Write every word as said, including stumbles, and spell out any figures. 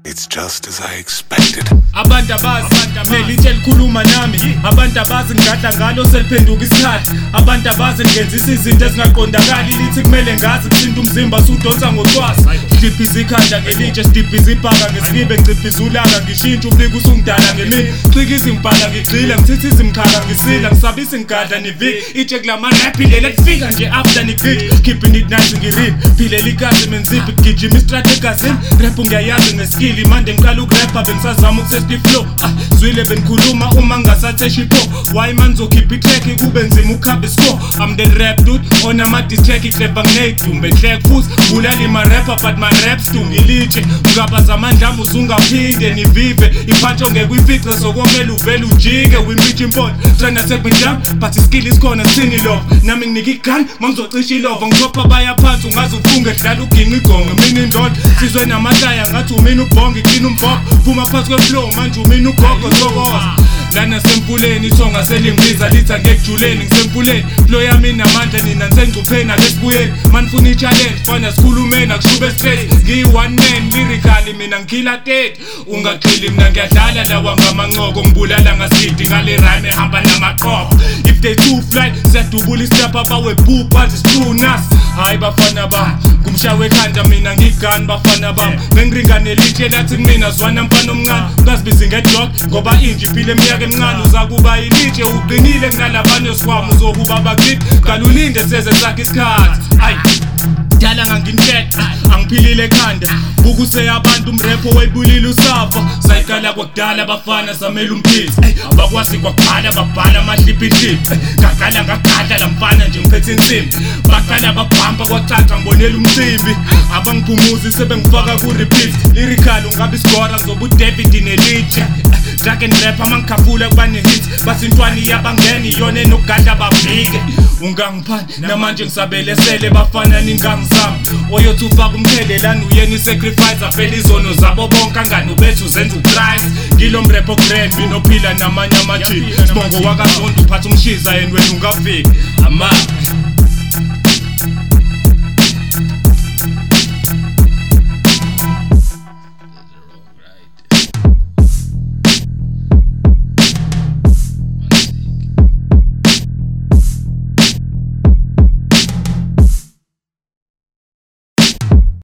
It's just as I expected. Abantu abazi lelitshe elikhuluma nami, abantu abazi ngadla ngalo seliphenduka isikhathi, abantu abazi ngenzisa izinto ezingaqondakali, lithi kumele ngazi kusinto umzimba sudonsa ngocwasi. Sidibhiza ikhanda ngelitshe, sidibhiza ibhaka ngesikibe, ngicibhiza ulaka ngishintsha umbiko usungidala ngemini, xika izimbhala ngigxila, ngithithi izimkhala ngisila, ngisabisa ngigadla neviki, itshe kulamarap ilela kufika nje after nigidi, keeping it nice ngirip, philela ikazi menziphi, gijima istrate egazini, rap ngiyayazi ngeskili, mande ngiqala ukurapha bengisazama ukusesti flow, ah, zwile bengikhuluma uma ngasathe shipo, why man zokhipha itrack kube nzima ukukhabha iscore, I'm the rap dude, on ama-diss track iclever nginey'dumbe, ngihleka futhi, bulala ima-rapper but ma-raps dungilitshe, ungabaza amandlami usungaphinde nivive, iphantsho ngekwifice sokomele uvele ujike, wimbitsha impolo, trenda sekbenjam, but iskill isikhona sini love, nami nginika igun, mangizocisha ilova, ngizopha bayaphansi ungaze ufunge, dlala uginqa igonge, mina indoda, sizwe namataya ngathi umina ubhonge, iqina umbhobho, phuma phansi kweflow, manje umina ugogo zokoza. Lana sempuleni ithonga selimbiza lithi angekujuleni ngisempuleni flow yami inamandla nina nisengcupheni akesibuyeni manifuna i-challenge fana sikhulumeni akushube straight ngiyi-one man lyrically mina ngikhila thirty ungagxili mina ngiyadlala lawa ngamancoko ngibulala ngasidi ngale rhyme ehamba namaqoqo if they too fly siyadubula isitapha bawe boo but it's true nas hayi bafana bam kumshawe ekhanda mina ngigani bafana bam bengiringane litshe lathi mina zwana mfana omncane ngasibizi ngedog ngoba inje iphile eminyaka emncane uzakuba yilitshe uqinile kunalabanye yosikwami uzokuba bakithi kalulinde seze sakhe isikhathi ayi dala ngangintetha angiphilile ekhanda ukuse abantu umrapho wayibulile usafa sayiqala kwakudala abafana samela umphisi abakwazi kwakubhala babhala amahliphihliphi ngaqala ngakhala lamfana nje ngiphethe insimbi baqala babhampa kwacaca ngibonela umcimbi abangiphumuzi sebengifaka ku-repeat lyrical ungabe isigora ngizoba uDavid nelitshe drag and rap amangikhafula kuba ne-hit basintwani yabangeni iyona enokuganda babhike ungangiphani namanje ngisabelesele bafana ningangisami oyothi ufaka umthelelani uyena i-sacrifice avele izono zabo bonke angani ubethu zenza uChrist ngilo mrapho grand binophila namanye amajini sibongo wakazondo uphatha umshiza yena wena ungafiki ama